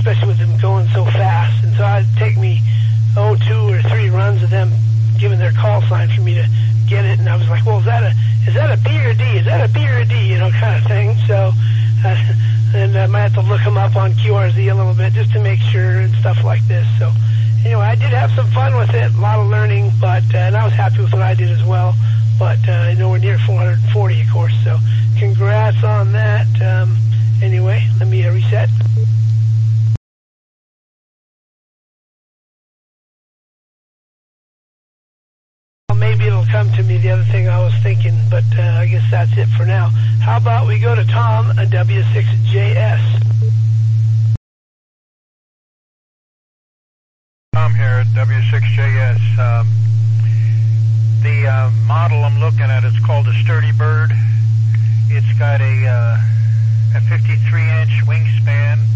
especially with them going so fast. And so it'd take me, 2 or 3 runs of them giving their call sign for me to get it. And I was like, well, is that a B or a D? Is that a B or a D? You know, kind of thing. So, and I might have to look them up on QRZ a little bit just to make sure and stuff like this. So, anyway, I did have some fun with it, a lot of learning, but and I was happy with what I did as well. But nowhere near 440, of course. So, congrats on that. Anyway, let me reset. Maybe it'll come to me, the other thing I was thinking, but I guess that's it for now. How about we go to Tom at W6JS? Tom here at W6JS. The model I'm looking at is called a Sturdy Bird. It's got a 53-inch wingspan,